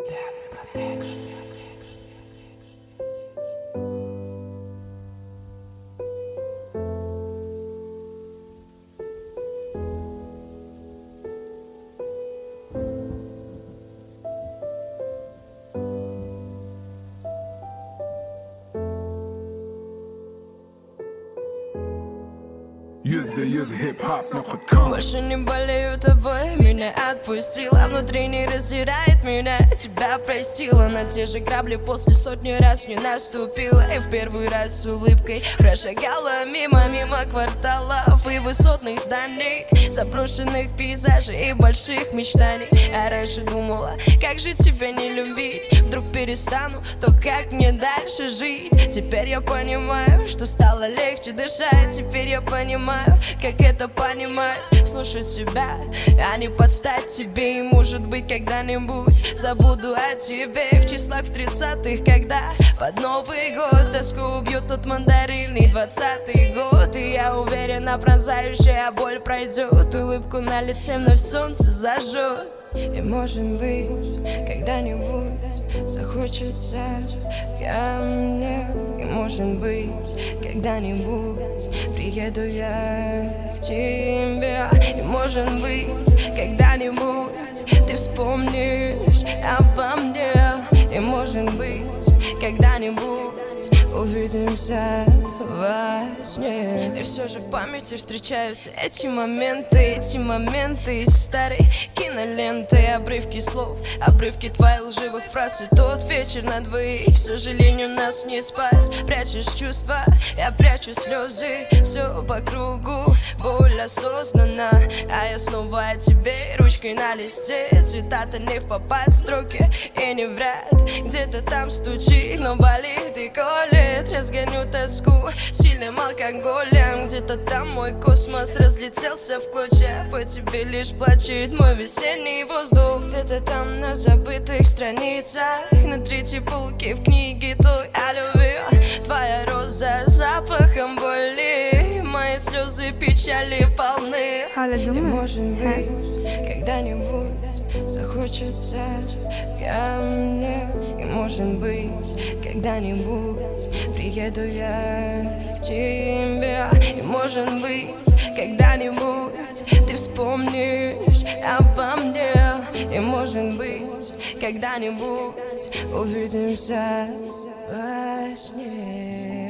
Hip-hop.com. Больше не болею тобой, меня отпустила. Внутри не раздирает меня, тебя простила. На те же грабли после сотни раз не наступила. И в первый раз с улыбкой прошагала мимо кварталов и высотных зданий, заброшенных пейзажей и больших мечтаний. А раньше думала, как же тебя не любить. Вдруг перестану, то как мне дальше жить? Теперь я понимаю, что стало легче дышать. Теперь я понимаю, как это понимать. Слушать себя, а не подстать тебе. И может быть когда-нибудь забуду о тебе. В числах в 30-х, когда под Новый год тоску убьет тот мандаринный 20-й год. И я уверена, пронзающая боль пройдет. Улыбку на лице вновь солнце зажжет. И может быть, когда-нибудь захочется ко мне. И может быть, когда-нибудь приеду я к тебе. И может быть, когда-нибудь ты вспомнишь обо мне. И может быть, когда-нибудь увидимся во сне. И все же в памяти встречаются эти моменты из старой киноленты. Обрывки слов, обрывки твоих лживых фраз. И тот вечер на двоих, к сожалению, нас не спас. Прячешь чувства, я прячу слезы. Все по кругу, боль осознанна. А я снова о тебе, ручкой на листе. Цитата не в попад, строки и не в ряд. Где-то там стучит, но болит и колет. Разгоню тоску сильным алкоголем. Где-то там мой космос разлетелся в клочья. По тебе лишь плачет мой весенний воздух. Где-то там на забытых страницах, на третьей полке в книге той о любви. Твоя роза с запахом боли, мои слезы печали полны. И может быть, когда-нибудь захочется ко мне. И может быть, когда-нибудь приеду я к тебе. И может быть, когда-нибудь ты вспомнишь обо мне. И может быть, когда-нибудь увидимся во сне.